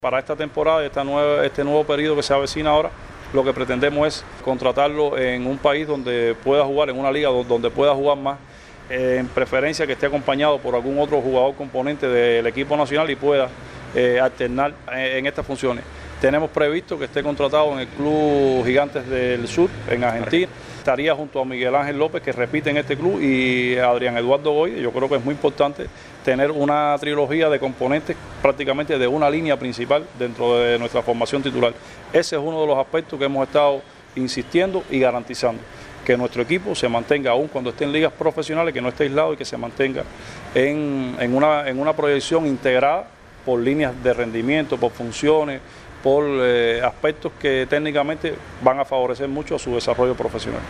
Para esta temporada, este nuevo periodo que se avecina ahora, lo que pretendemos es contratarlo en un país donde pueda jugar, en una liga donde pueda jugar más, en preferencia que esté acompañado por algún otro jugador componente del equipo nacional y pueda alternar en estas funciones. Tenemos previsto que esté contratado en el Club Gigantes del Sur, en Argentina. Estaría junto a Miguel Ángel López, que repite en este club, y Adrián Eduardo Goy. Yo creo que es muy importante tener una trilogía de componentes prácticamente de una línea principal dentro de nuestra formación titular. Ese es uno de los aspectos que hemos estado insistiendo y garantizando, que nuestro equipo se mantenga, aún cuando esté en ligas profesionales, que no esté aislado y que se mantenga en una proyección integrada por líneas de rendimiento, por funciones, por aspectos que técnicamente van a favorecer mucho a su desarrollo profesional.